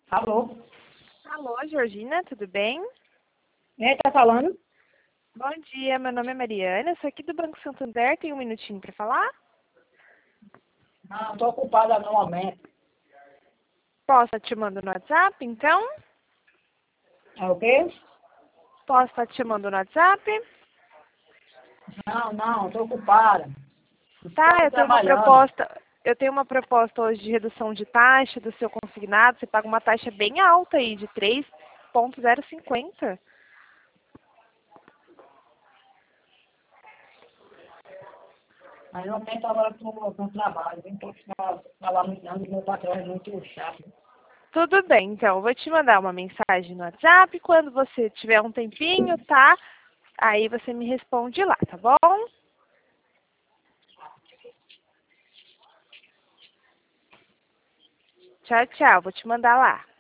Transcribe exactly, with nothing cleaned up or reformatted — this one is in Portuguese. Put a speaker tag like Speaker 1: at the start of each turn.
Speaker 1: Alô?
Speaker 2: Alô, Georgina, tudo bem?
Speaker 1: Quem tá falando?
Speaker 2: Bom dia, meu nome é Mariana, sou aqui do Banco Santander, tem um minutinho para falar?
Speaker 1: Não, tô ocupada no momento.
Speaker 2: Posso estar te mandando no WhatsApp, então?
Speaker 1: É o quê?
Speaker 2: Posso estar te chamando no WhatsApp?
Speaker 1: Não, não, tô ocupada.
Speaker 2: Tá,
Speaker 1: Estou
Speaker 2: eu tenho uma
Speaker 1: trabalhando.
Speaker 2: proposta, eu tenho uma proposta hoje de redução de taxa do seu consignado, você paga uma taxa bem alta aí, de três ponto zero cinquenta.
Speaker 1: Mas no momento agora tô com trabalho. Não posso falar falar muito não, porque meu patrão é muito chato.
Speaker 2: Tudo bem, então, eu vou te mandar uma mensagem no WhatsApp, quando você tiver um tempinho, tá? Aí você me responde lá, tá bom? Tchau, tchau, vou te mandar lá.